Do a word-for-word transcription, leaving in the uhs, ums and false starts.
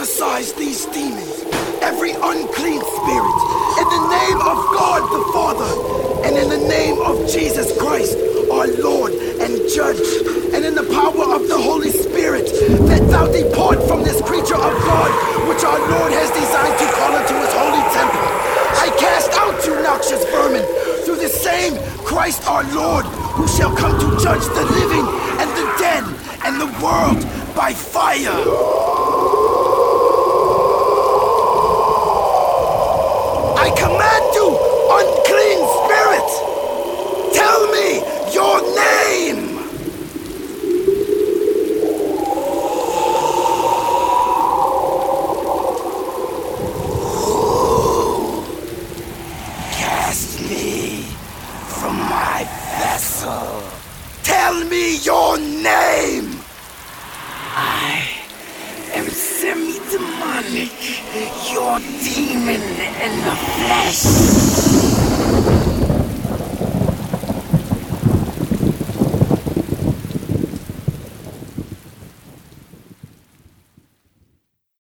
exorcise these demons, every unclean spirit, in the name of God the Father, and in the name of Jesus Christ, our Lord and Judge, and in the power of the Holy Spirit, that thou depart from this creature of God, which our Lord has designed to call into his holy temple. I cast out you noxious vermin through the same Christ our Lord, who shall come to judge the living and the dead and the world by fire. I command you, unclean spirit, tell me your name. Cast me from my vessel. Tell me your name. I am semi-demonic, your demon in the flesh.